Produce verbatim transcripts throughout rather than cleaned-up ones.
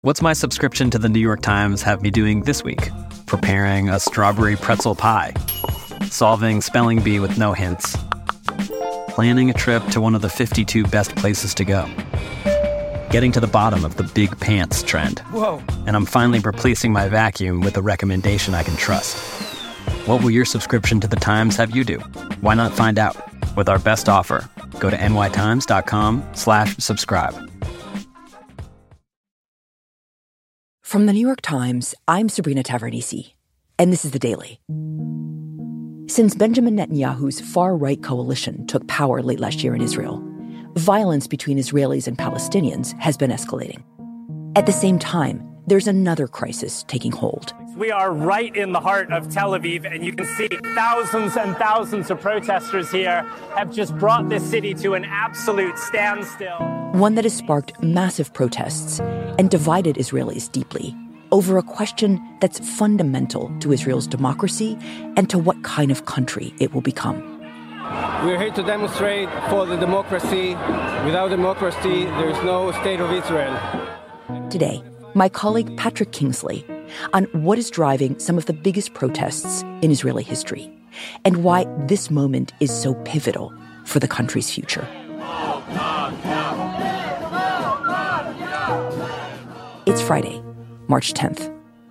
What's my subscription to the New York Times have me doing this week? Preparing a strawberry pretzel pie, solving spelling bee with no hints, planning a trip to one of the fifty-two best places to go, getting to the bottom of the big pants trend. Whoa. And I'm finally replacing my vacuum with a recommendation I can trust. What will your subscription to the Times have you do? Why not find out? With our best offer, go to nytimes.com slash subscribe. From the New York Times, I'm Sabrina Tavernise, and this is The Daily. Since Benjamin Netanyahu's far-right coalition took power late last year in Israel, violence between Israelis and Palestinians has been escalating. At the same time, there's another crisis taking hold. We are right in the heart of Tel Aviv, and you can see thousands and thousands of protesters here have just brought this city to an absolute standstill. One that has sparked massive protests and divided Israelis deeply over a question that's fundamental to Israel's democracy and to what kind of country it will become. We're here to demonstrate for the democracy. Without democracy, there is no state of Israel. Today, my colleague Patrick Kingsley on what is driving some of the biggest protests in Israeli history and why this moment is so pivotal for the country's future. It's Friday, March tenth.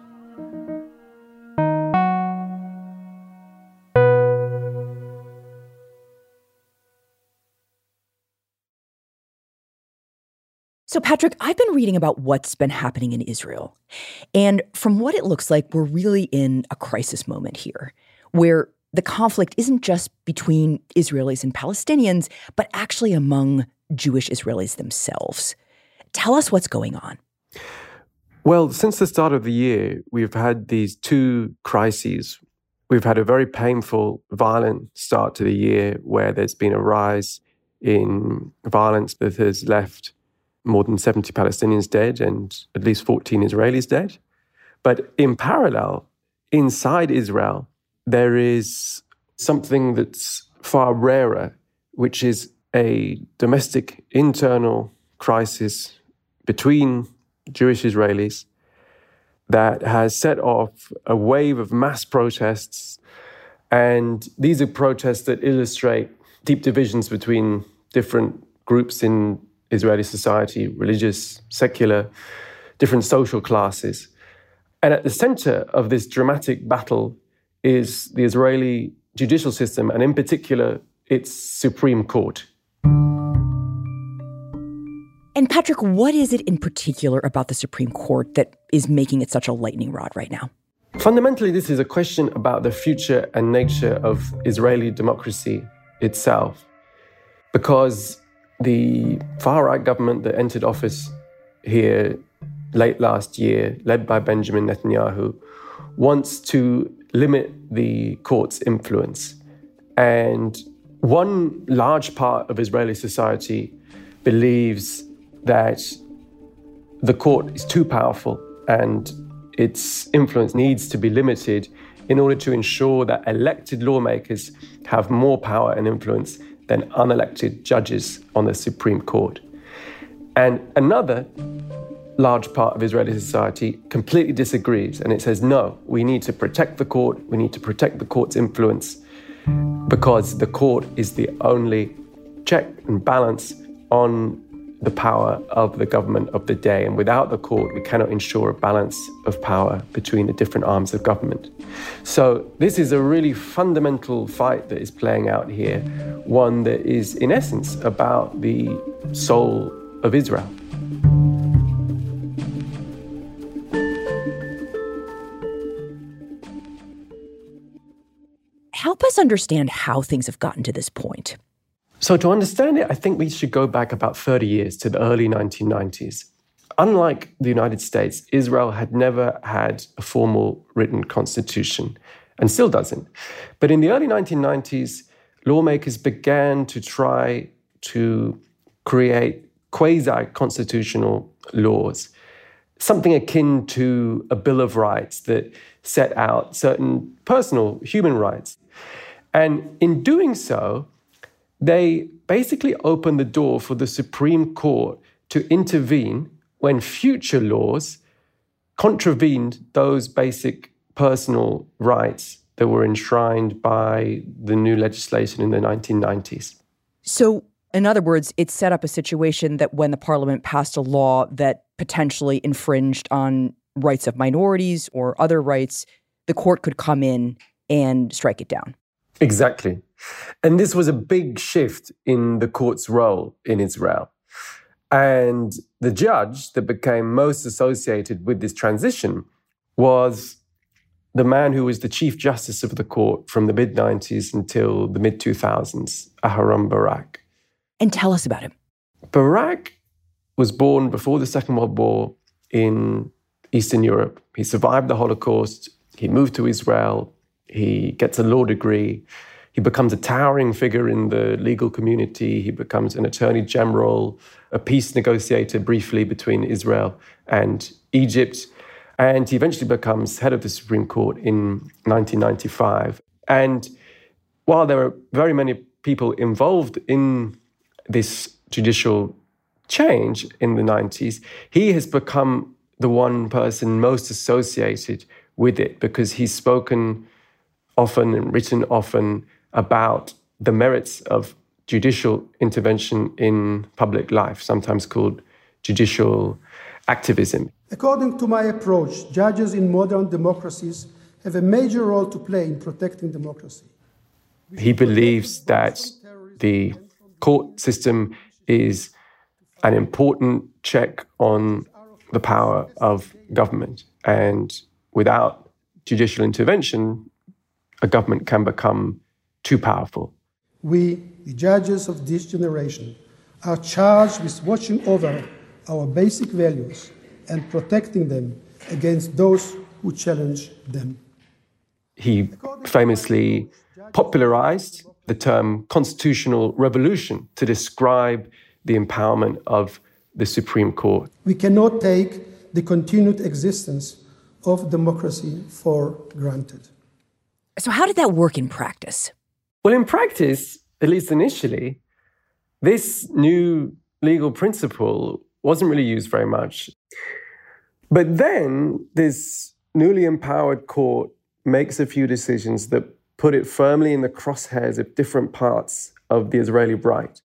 So, Patrick, I've been reading about what's been happening in Israel. And from what it looks like, we're really in a crisis moment here, where the conflict isn't just between Israelis and Palestinians, but actually among Jewish Israelis themselves. Tell us what's going on. Well, since the start of the year, we've had these two crises. We've had a very painful, violent start to the year where there's been a rise in violence that has left more than seventy Palestinians dead and at least fourteen Israelis dead. But in parallel, inside Israel, there is something that's far rarer, which is a domestic internal crisis between Jewish Israelis that has set off a wave of mass protests. And these are protests that illustrate deep divisions between different groups in Israeli society, religious, secular, different social classes. And at the center of this dramatic battle is the Israeli judicial system, and in particular, its Supreme Court. And Patrick, what is it in particular about the Supreme Court that is making it such a lightning rod right now? Fundamentally, this is a question about the future and nature of Israeli democracy itself. Because the far-right government that entered office here late last year, led by Benjamin Netanyahu, wants to limit the court's influence. And one large part of Israeli society believes that the court is too powerful and its influence needs to be limited in order to ensure that elected lawmakers have more power and influence than unelected judges on the Supreme Court. And another large part of Israeli society completely disagrees, and it says, no, we need to protect the court, we need to protect the court's influence, because the court is the only check and balance on the power of the government of the day. And without the court, we cannot ensure a balance of power between the different arms of government. So this is a really fundamental fight that is playing out here, one that is, in essence, about the soul of Israel. Help us understand how things have gotten to this point. So to understand it, I think we should go back about thirty years to the early nineteen nineties. Unlike the United States, Israel had never had a formal written constitution and still doesn't. But in the early nineteen nineties, lawmakers began to try to create quasi-constitutional laws, something akin to a Bill of Rights that set out certain personal human rights. And in doing so, they basically opened the door for the Supreme Court to intervene when future laws contravened those basic personal rights that were enshrined by the new legislation in the nineteen nineties. So, in other words, it set up a situation that when the parliament passed a law that potentially infringed on rights of minorities or other rights, the court could come in and strike it down. Exactly. And this was a big shift in the court's role in Israel. And the judge that became most associated with this transition was the man who was the Chief Justice of the court from the mid-nineties until the mid-two thousands, Aharon Barak. And tell us about him. Barak was born before the Second World War in Eastern Europe. He survived the Holocaust. He moved to Israel. He gets a law degree. He becomes a towering figure in the legal community. He becomes an attorney general, a peace negotiator briefly between Israel and Egypt. And he eventually becomes head of the Supreme Court in nineteen ninety-five. And while there are very many people involved in this judicial change in the nineties, he has become the one person most associated with it because he's spoken often and written often about the merits of judicial intervention in public life, sometimes called judicial activism. According to my approach, judges in modern democracies have a major role to play in protecting democracy. He believes that the court system is an important check on the power of government. And without judicial intervention, a government can become too powerful. We, the judges of this generation, are charged with watching over our basic values and protecting them against those who challenge them. He famously popularized the term constitutional revolution to describe the empowerment of the Supreme Court. We cannot take the continued existence of democracy for granted. So how did that work in practice? Well, in practice, at least initially, this new legal principle wasn't really used very much. But then this newly empowered court makes a few decisions that put it firmly in the crosshairs of different parts of the Israeli right.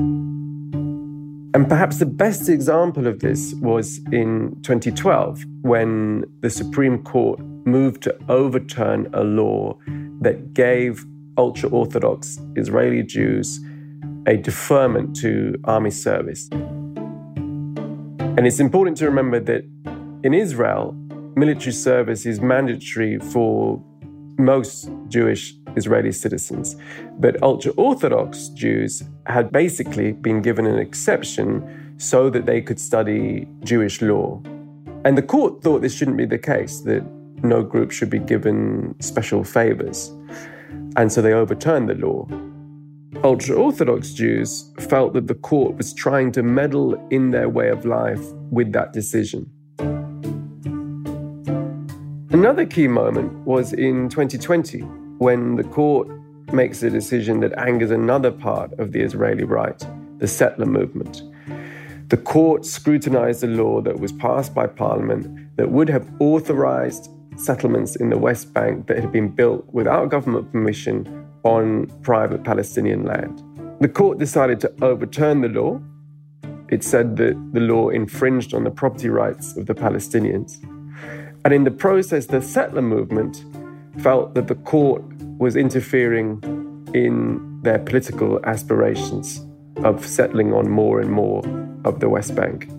And perhaps the best example of this was in twenty twelve, when the Supreme Court moved to overturn a law that gave ultra-Orthodox Israeli Jews a deferment to army service. And it's important to remember that in Israel, military service is mandatory for most Jewish Israeli citizens. But ultra-Orthodox Jews had basically been given an exception so that they could study Jewish law. And the court thought this shouldn't be the case, that no group should be given special favors. And so they overturned the law. Ultra-Orthodox Jews felt that the court was trying to meddle in their way of life with that decision. Another key moment was in twenty twenty, when the court makes a decision that angers another part of the Israeli right, the settler movement. The court scrutinized a law that was passed by parliament that would have authorized settlements in the West Bank that had been built without government permission on private Palestinian land. The court decided to overturn the law. It said that the law infringed on the property rights of the Palestinians. And in the process, the settler movement felt that the court was interfering in their political aspirations of settling on more and more of the West Bank.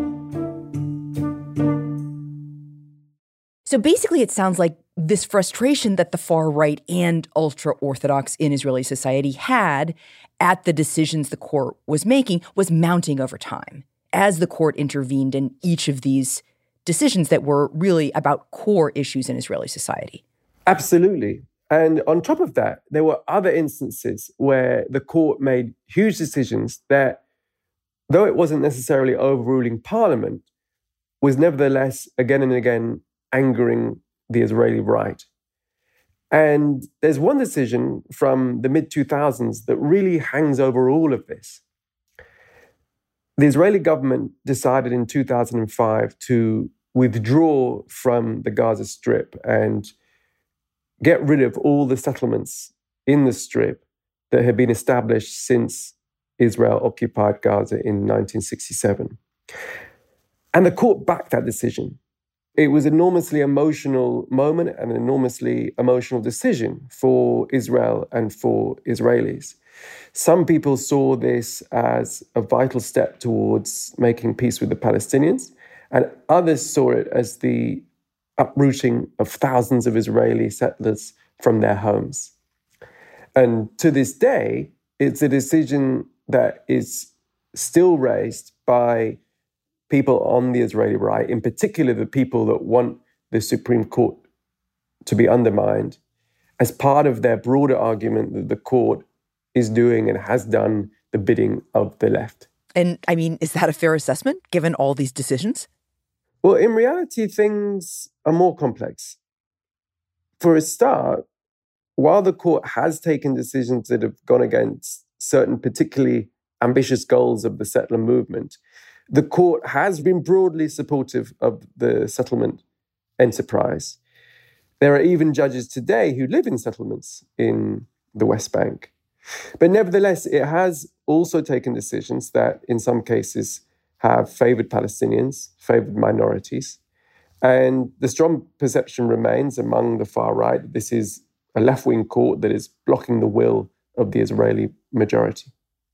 So basically, it sounds like this frustration that the far right and ultra-Orthodox in Israeli society had at the decisions the court was making was mounting over time as the court intervened in each of these decisions that were really about core issues in Israeli society. Absolutely. And on top of that, there were other instances where the court made huge decisions that, though it wasn't necessarily overruling parliament, was nevertheless again and again angering the Israeli right. And there's one decision from the mid two thousands that really hangs over all of this. the Israeli government decided in two thousand five to withdraw from the Gaza Strip and get rid of all the settlements in the Strip that had been established since Israel occupied Gaza in nineteen sixty-seven. And the court backed that decision. It was an enormously emotional moment and an enormously emotional decision for Israel and for Israelis. Some people saw this as a vital step towards making peace with the Palestinians, and others saw it as the uprooting of thousands of Israeli settlers from their homes. And to this day, it's a decision that is still raised by people on the Israeli right, in particular the people that want the Supreme Court to be undermined, as part of their broader argument that the court is doing and has done the bidding of the left. And I mean, is that a fair assessment, given all these decisions? Well, in reality, things are more complex. For a start, while the court has taken decisions that have gone against certain particularly ambitious goals of the settler movement, the court has been broadly supportive of the settlement enterprise. There are even judges today who live in settlements in the West Bank. But nevertheless, it has also taken decisions that in some cases have favored Palestinians, favored minorities. And the strong perception remains among the far right that this is a left-wing court that is blocking the will of the Israeli majority.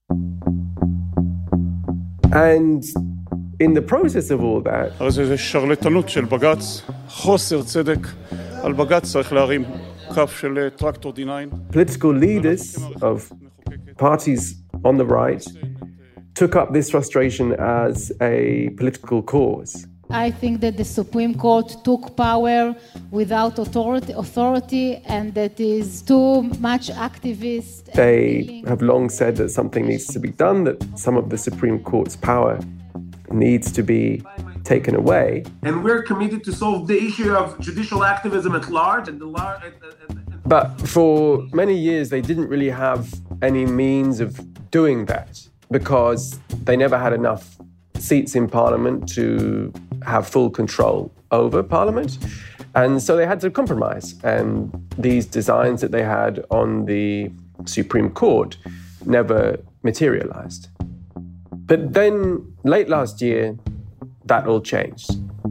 And in the process of all that, הרי זה שרלטנות של בג"ץ, חוסר צדק, על בג"ץ צריך להרים כף של טרקטור די ניין. Political leaders of parties on the right took up this frustration as a political cause. I think that the Supreme Court took power without authority, authority and that is too much activist. They have long said that something needs to be done, that some of the Supreme Court's power needs to be taken away. And we're committed to solve the issue of judicial activism at large. And the lar- But for many years, they didn't really have any means of doing that because they never had enough seats in Parliament to have full control over Parliament. And so they had to compromise. And these designs that they had on the Supreme Court never materialized. But then late last year, that all changed.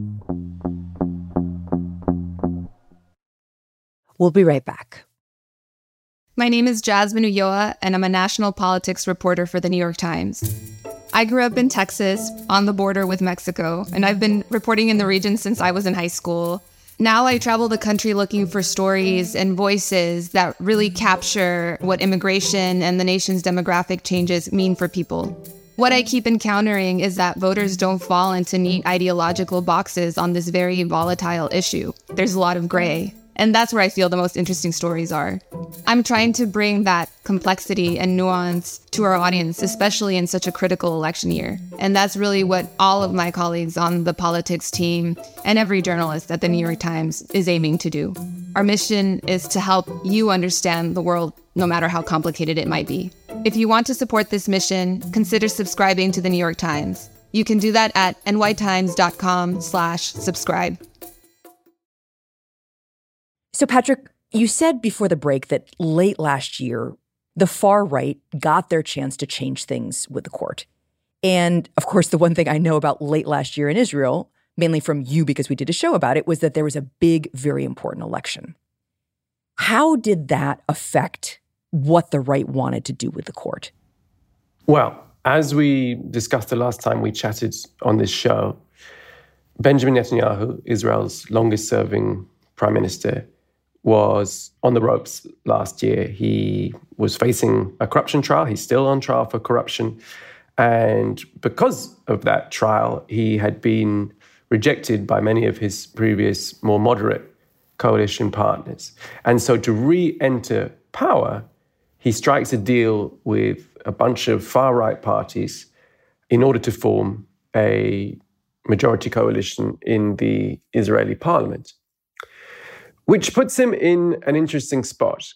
We'll be right back. My name is Jasmine Ulloa, and I'm a national politics reporter for The New York Times. I grew up in Texas, on the border with Mexico, and I've been reporting in the region since I was in high school. Now I travel the country looking for stories and voices that really capture what immigration and the nation's demographic changes mean for people. What I keep encountering is that voters don't fall into neat ideological boxes on this very volatile issue. There's a lot of gray. And that's where I feel the most interesting stories are. I'm trying to bring that complexity and nuance to our audience, especially in such a critical election year. And that's really what all of my colleagues on the politics team and every journalist at the New York Times is aiming to do. Our mission is to help you understand the world, no matter how complicated it might be. If you want to support this mission, consider subscribing to the New York Times. You can do that at nytimes.com slash subscribe. So, Patrick, you said before the break that late last year, the far right got their chance to change things with the court. And, of course, the one thing I know about late last year in Israel, mainly from you because we did a show about it, was that there was a big, very important election. How did that affect what the right wanted to do with the court? Well, as we discussed the last time we chatted on this show, Benjamin Netanyahu, Israel's longest-serving prime minister, was on the ropes last year. He was facing a corruption trial. He's still on trial for corruption. And because of that trial, he had been rejected by many of his previous more moderate coalition partners. And so to re-enter power, he strikes a deal with a bunch of far-right parties in order to form a majority coalition in the Israeli parliament, which puts him in an interesting spot.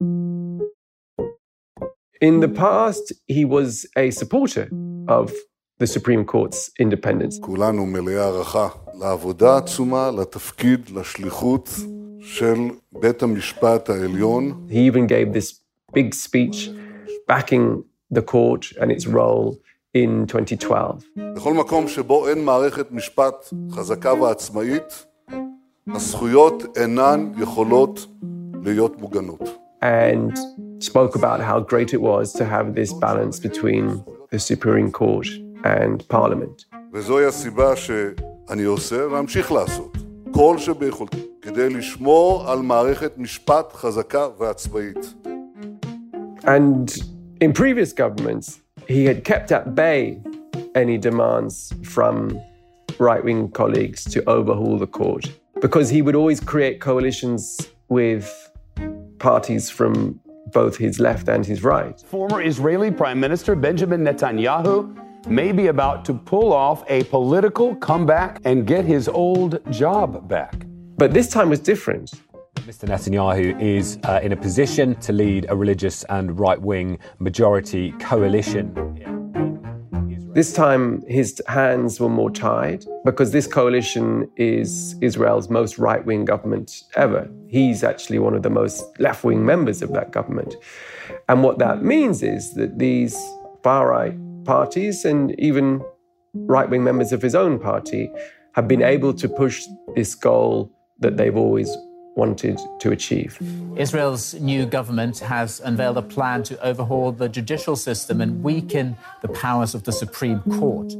In the past, he was a supporter of the Supreme Court's independence. כולנו מלאי הערכה לעבודה עצומה, לתפקיד, לשליחות של בית המשפט העליון. He even gave this big speech backing the court and its role in twenty twelve. בכל מקום שבו אין מערכת משפט חזקה ועצמאית, הזכויות אינן יכולות להיות מוגנות. And spoke about how great it was to have this balance between the Supreme Court and Parliament. וזוהי הסיבה שאני עושה ואמשיך לעשות כל שביכולתי כדי לשמור על מערכת משפט חזקה ועצמאית. And in previous governments, he had kept at bay any demands from right-wing colleagues to overhaul the court because he would always create coalitions with parties from both his left and his right. Former Israeli Prime Minister Benjamin Netanyahu may be about to pull off a political comeback and get his old job back. But this time was different. Mister Netanyahu is uh, in a position to lead a religious and right-wing majority coalition. This time his hands were more tied because this coalition is Israel's most right-wing government ever. He's actually one of the most left-wing members of that government. And what that means is that these far-right parties and even right-wing members of his own party have been able to push this goal that they've always wanted to achieve. Israel's new government has unveiled a plan to overhaul the judicial system and weaken the powers of the Supreme Court.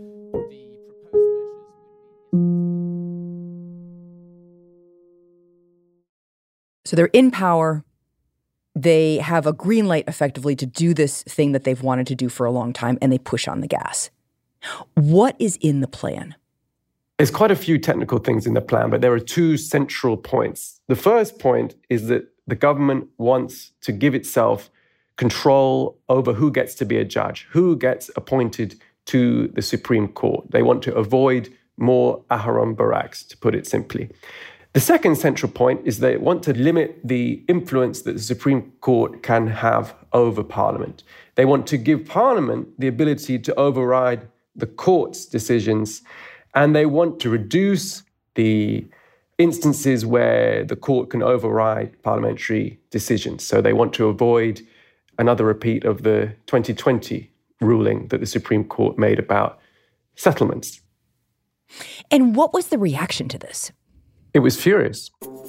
So they're in power. They have a green light, effectively, to do this thing that they've wanted to do for a long time, and they push on the gas. What is in the plan? There's quite a few technical things in the plan, but there are two central points. The first point is that the government wants to give itself control over who gets to be a judge, who gets appointed to the Supreme Court. They want to avoid more Aharon Baraks, to put it simply. The second central point is they want to limit the influence that the Supreme Court can have over Parliament. They want to give Parliament the ability to override the court's decisions, and they want to reduce the instances where the court can override parliamentary decisions. So they want to avoid another repeat of the twenty twenty ruling that the Supreme Court made about settlements. And what was the reaction to this? It was furious.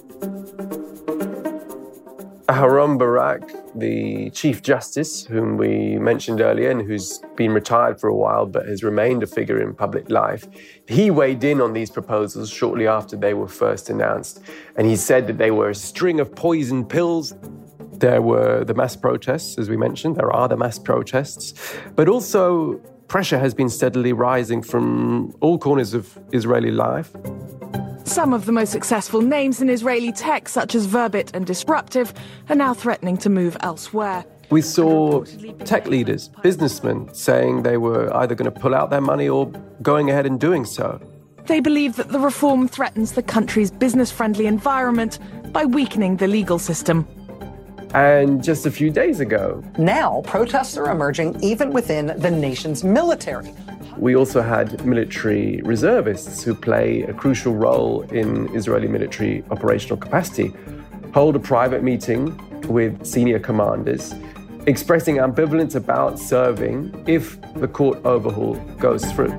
Aharon Barak, the Chief Justice, whom we mentioned earlier and who's been retired for a while but has remained a figure in public life, he weighed in on these proposals shortly after they were first announced. And he said that they were a string of poison pills. There were the mass protests, as we mentioned. There are the mass protests. But also, pressure has been steadily rising from all corners of Israeli life. Some of the most successful names in Israeli tech, such as Verbit and Disruptive, are now threatening to move elsewhere. We saw tech leaders, businessmen, saying they were either going to pull out their money or going ahead and doing so. They believe that the reform threatens the country's business-friendly environment by weakening the legal system. And just a few days ago, now protests are emerging even within the nation's military. We also had military reservists who play a crucial role in Israeli military operational capacity hold a private meeting with senior commanders expressing ambivalence about serving if the court overhaul goes through.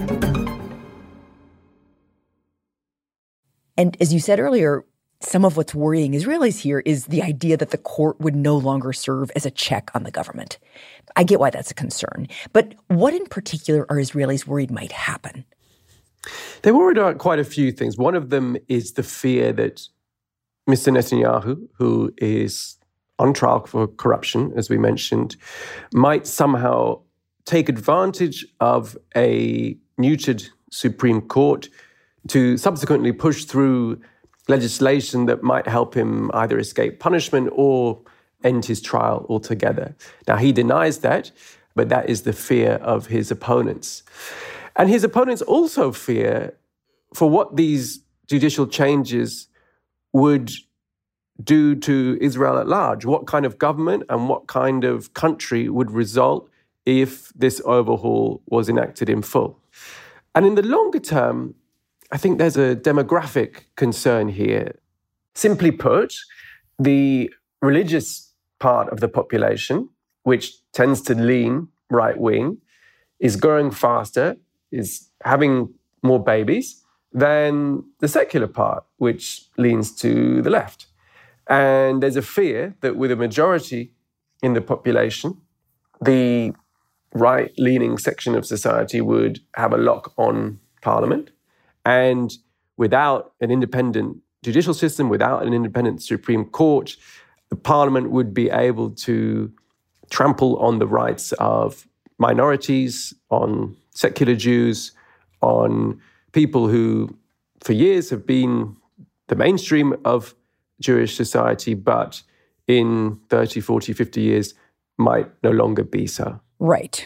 And as you said earlier, some of what's worrying Israelis here is the idea that the court would no longer serve as a check on the government. I get why that's a concern. But what in particular are Israelis worried might happen? They're worried about quite a few things. One of them is the fear that Mister Netanyahu, who is on trial for corruption, as we mentioned, might somehow take advantage of a neutered Supreme Court to subsequently push through legislation that might help him either escape punishment or end his trial altogether. Now, he denies that, but that is the fear of his opponents. And his opponents also fear for what these judicial changes would do to Israel at large. What kind of government and what kind of country would result if this overhaul was enacted in full. And in the longer term, I think there's a demographic concern here. Simply put, the religious part of the population, which tends to lean right-wing, is growing faster, is having more babies than the secular part, which leans to the left. And there's a fear that with a majority in the population, the right-leaning section of society would have a lock on Parliament. And without an independent judicial system, without an independent Supreme Court, the Parliament would be able to trample on the rights of minorities, on secular Jews, on people who for years have been the mainstream of Jewish society, but in thirty, forty, fifty years might no longer be so. Right.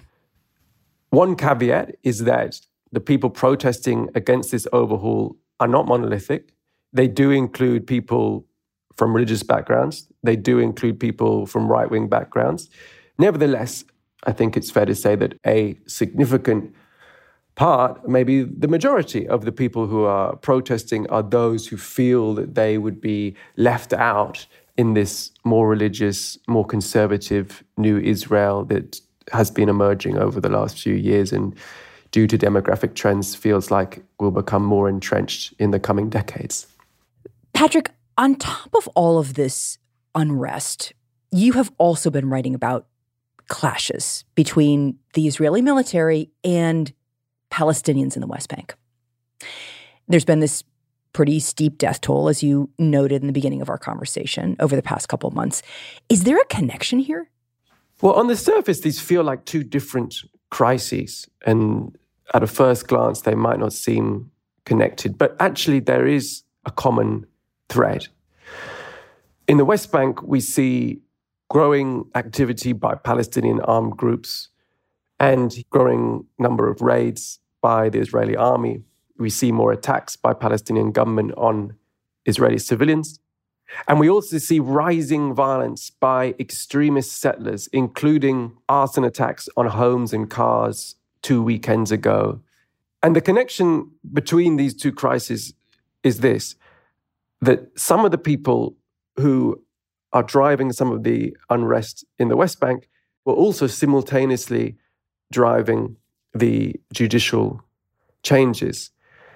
One caveat is that the people protesting against this overhaul are not monolithic. They do include people from religious backgrounds. They do include people from right-wing backgrounds. Nevertheless, I think it's fair to say that a significant part, maybe the majority of the people who are protesting are those who feel that they would be left out in this more religious, more conservative new Israel that has been emerging over the last few years and due to demographic trends feels like will become more entrenched in the coming decades. Patrick, on top of all of this unrest, you have also been writing about clashes between the Israeli military and Palestinians in the West Bank. There's been this pretty steep death toll, as you noted in the beginning of our conversation, over the past couple of months. Is there a connection here? Well, on the surface, these feel like two different crises. And at a first glance, they might not seem connected. But actually, there is a common thread. In the West Bank, we see growing activity by Palestinian armed groups and growing number of raids by the Israeli army. We see more attacks by Palestinian gunmen on Israeli civilians. And we also see rising violence by extremist settlers, including arson attacks on homes and cars two weekends ago. And the connection between these two crises is this, that some of the people who are driving some of the unrest in the West Bank were also simultaneously driving the judicial changes.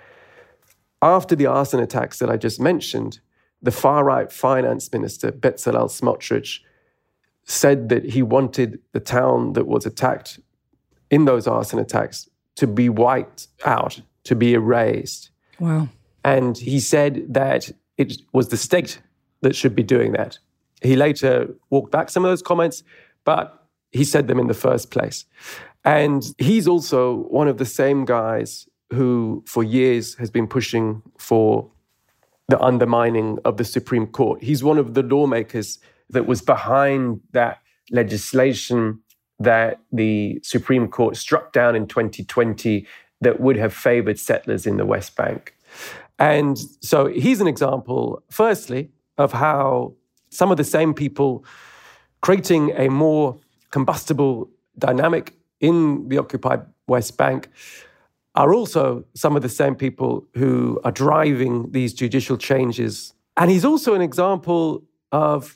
After the arson attacks that I just mentioned, the far-right finance minister, Bezalel Smotrich, said that he wanted the town that was attacked in those arson attacks to be wiped out, to be erased. Wow. And he said that it was the state that should be doing that. He later walked back some of those comments, but he said them in the first place. And he's also one of the same guys who for years has been pushing for the undermining of the Supreme Court. He's one of the lawmakers that was behind that legislation that the Supreme Court struck down in twenty twenty that would have favored settlers in the West Bank. And so he's an example, firstly, of how some of the same people creating a more combustible dynamic in the occupied West Bank are also some of the same people who are driving these judicial changes. And he's also an example of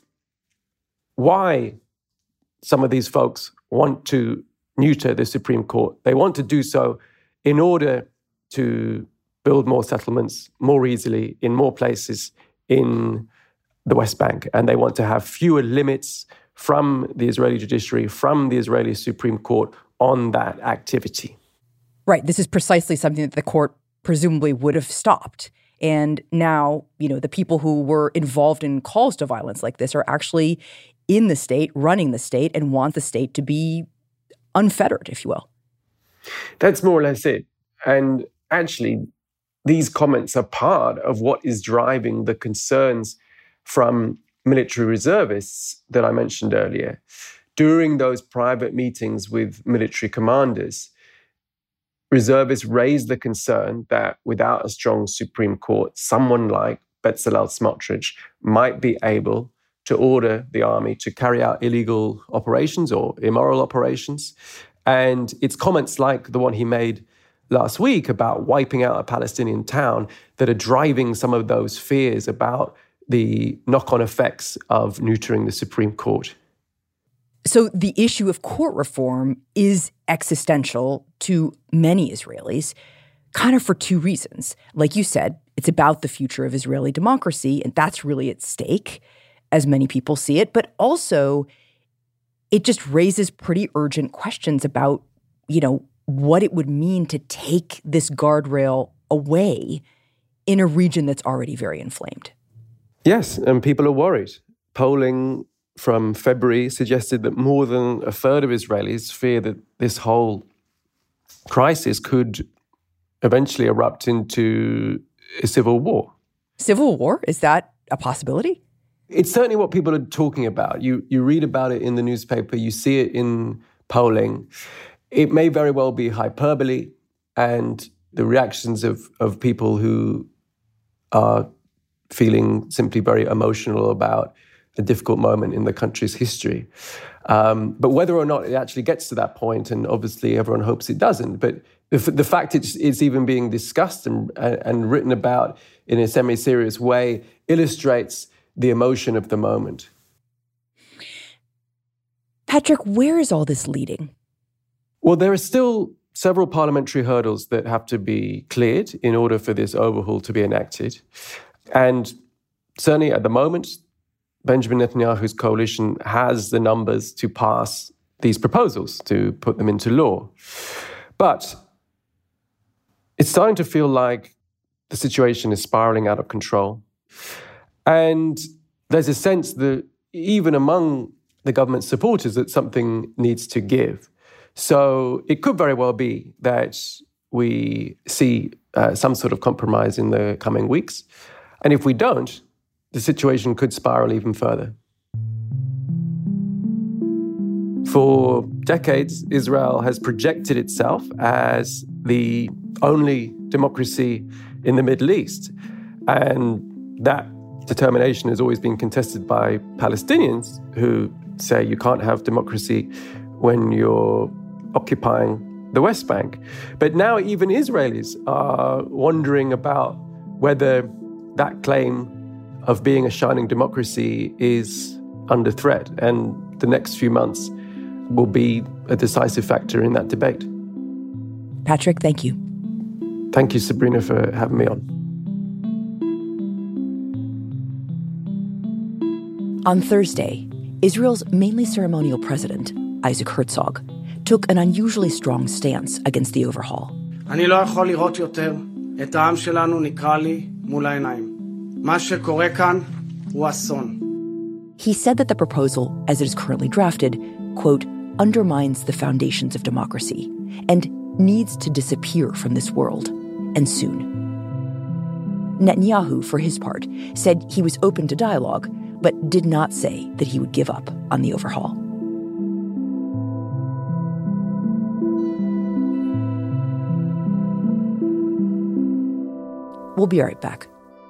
why some of these folks want to neuter the Supreme Court. They want to do so in order to build more settlements more easily in more places in the West Bank. And they want to have fewer limits from the Israeli judiciary, from the Israeli Supreme Court on that activity. Right. This is precisely something that the court presumably would have stopped. And now, you know, the people who were involved in calls to violence like this are actually in the state, running the state, and want the state to be unfettered, if you will. That's more or less it. And actually, these comments are part of what is driving the concerns from military reservists that I mentioned earlier. During those private meetings with military commanders, reservists raised the concern that without a strong Supreme Court, someone like Bezalel Smotrich might be able to order the army to carry out illegal operations or immoral operations. And it's comments like the one he made last week about wiping out a Palestinian town that are driving some of those fears about the knock-on effects of neutering the Supreme Court. So the issue of court reform is existential to many Israelis, kind of for two reasons. Like you said, it's about the future of Israeli democracy, and that's really at stake, as many people see it. But also, it just raises pretty urgent questions about, you know, what it would mean to take this guardrail away in a region that's already very inflamed. Yes, and people are worried. Polling from February suggested that more than a third of Israelis fear that this whole crisis could eventually erupt into a civil war. Civil war? Is that a possibility? It's certainly what people are talking about. You you read about it in the newspaper, you see it in polling. It may very well be hyperbole, and the reactions of, of people who are feeling simply very emotional about a difficult moment in the country's history. Um, but whether or not it actually gets to that point, and obviously everyone hopes it doesn't, but the, the fact it's, it's even being discussed and, and written about in a semi-serious way illustrates the emotion of the moment. Patrick, where is all this leading? Well, there are still several parliamentary hurdles that have to be cleared in order for this overhaul to be enacted. And certainly at the moment, Benjamin Netanyahu's coalition has the numbers to pass these proposals, to put them into law. But it's starting to feel like the situation is spiraling out of control. And there's a sense that even among the government supporters that something needs to give. So it could very well be that we see uh, some sort of compromise in the coming weeks. And if we don't, the situation could spiral even further. For decades, Israel has projected itself as the only democracy in the Middle East. And that determination has always been contested by Palestinians who say you can't have democracy when you're occupying the West Bank. But now even Israelis are wondering about whether that claim of being a shining democracy is under threat. And the next few months will be a decisive factor in that debate. Patrick, thank you. Thank you, Sabrina, for having me on. On Thursday, Israel's mainly ceremonial president, Isaac Herzog, took an unusually strong stance against the overhaul. אני לא יכול לראות יותר את העם שלנו נקרע לי מול העיניים. מה שקורה כאן הוא אסון. He said that the proposal, as it is currently drafted, quote, undermines the foundations of democracy and needs to disappear from this world, and soon. Netanyahu, for his part, said he was open to dialogue, but did not say that he would give up on the overhaul. We'll be right back.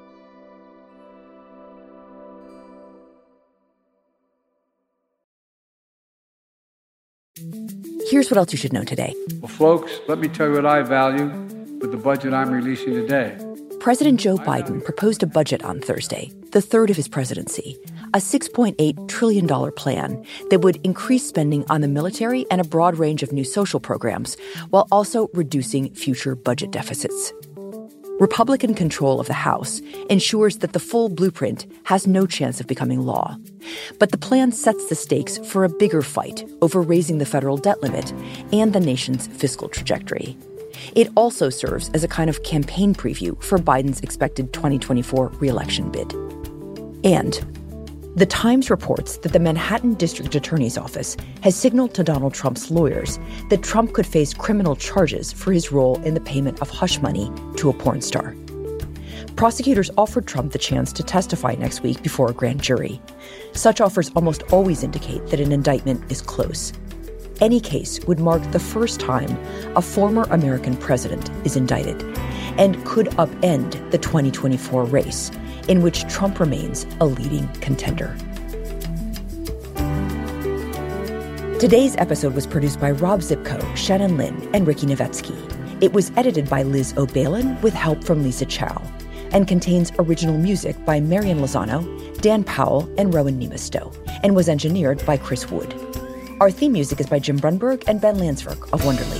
Here's what else you should know today. Well, folks, let me tell you what I value with the budget I'm releasing today. President Joe Biden proposed a budget on Thursday, the third of his presidency, a six point eight trillion dollars plan that would increase spending on the military and a broad range of new social programs, while also reducing future budget deficits. Republican control of the House ensures that the full blueprint has no chance of becoming law. But the plan sets the stakes for a bigger fight over raising the federal debt limit and the nation's fiscal trajectory. It also serves as a kind of campaign preview for Biden's expected twenty twenty-four re-election bid. And The Times reports that the Manhattan District Attorney's Office has signaled to Donald Trump's lawyers that Trump could face criminal charges for his role in the payment of hush money to a porn star. Prosecutors offered Trump the chance to testify next week before a grand jury. Such offers almost always indicate that an indictment is close. Any case would mark the first time a former American president is indicted and could upend the twenty twenty-four race, in which Trump remains a leading contender. Today's episode was produced by Rob Zipko, Shannon Lin, and Ricky Novetsky. It was edited by Liz O'Balin with help from Lisa Chow and contains original music by Marian Lozano, Dan Powell, and Rowan Nemisto, and was engineered by Chris Wood. Our theme music is by Jim Brunberg and Ben Landsverk of Wonderly.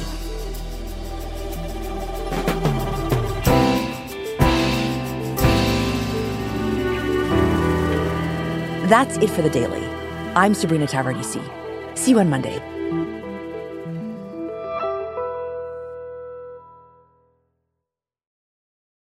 That's it for The Daily. I'm Sabrina Tavernise. See you on Monday.